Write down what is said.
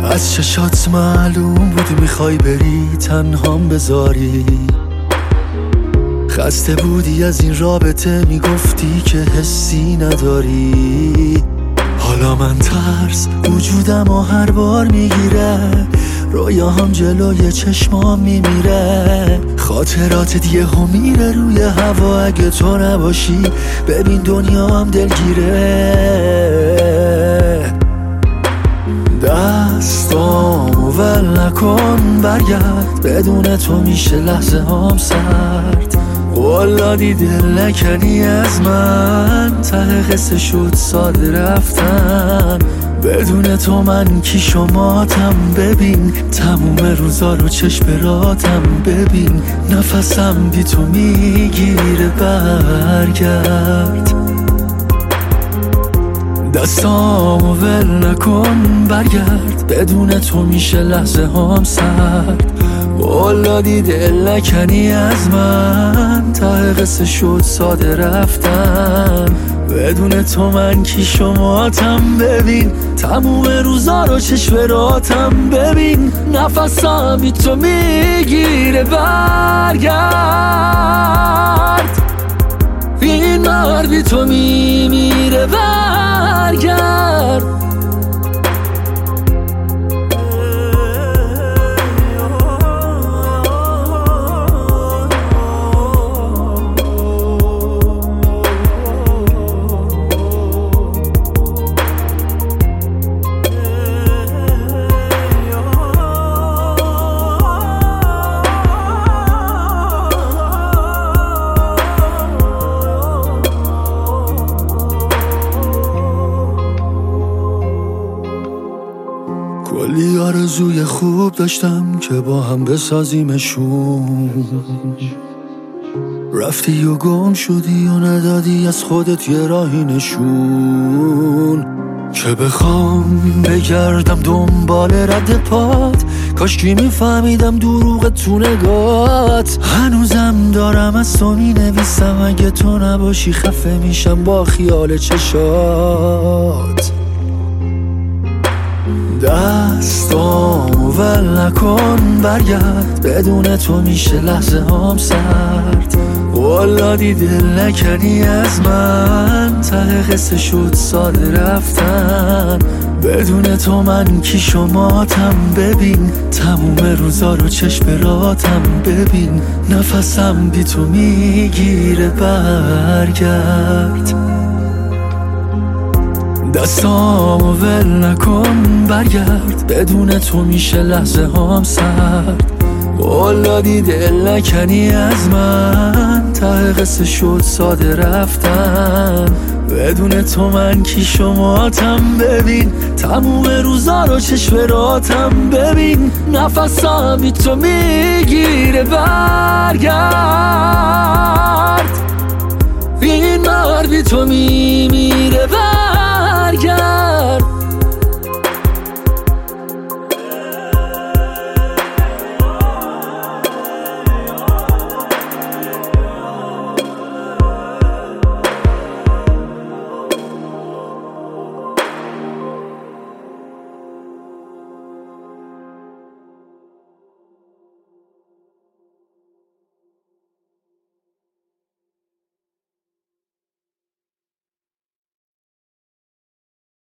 از چشات معلوم بود میخوای بری تنهام بذاری. خسته بودی از این رابطه، میگفتی که حسی نداری. حالا من ترس وجودم و هر بار میگیره، رویاهم جلوی چشمام میمیره. خاطرات یهو میره روی هوا، اگه تو نباشی ببین دنیام دلگیره. دستامو ول نکن برگرد، بدون تو میشه لحظه هام سرد. والا دل نکنی از من، ته قصه شد ساده رفتن. بدون تو من کی شماتم ببین، تموم روزا رو چشم راتم ببین. نفسم بی تو میگیره برگرد. دستامو ول نکن برگرد، بدون تو میشه لحظه هام سرد. والا دل نکنی از من، ته قصه شد ساده رفتن. بدون تو من کی شماتم ببین، تموم روزا رو چشم راتم ببین. نفسم بی تو میگیره برگرد. این مرد بی تو میمیره برگرد. کلی آرزوی خوب داشتم که با هم بسازیمشون، رفتی و گم شدی و ندادی از خودت یه راهی نشون. که بخوام بگردم دنبال رد پات، کاشکی میفهمیدم دروغ تو نگات. هنوزم دارم از تو مینویسم، اگه تو نباشی خفه میشم با خیال چشات. دستامو ول نکن برگرد، بدون تو میشه لحظه هام سرد. والا دل نکنی از من، ته قصه شد ساده رفتن. بدون تو من کی شماتم ببین، تموم روزا رو چشم راتم ببین. نفسم بی تو میگیره برگرد. دستامو ول نکن برگرد، بدون تو میشه لحظه هام سرد. والا دل نکنی از من، ته قصه شد ساده رفتن. بدون تو من کی شماتم ببین، تموم روزا رو چشم راتم ببین. نفسم بی تو میگیره برگرد. این مرد بی تو میمیره برگرد.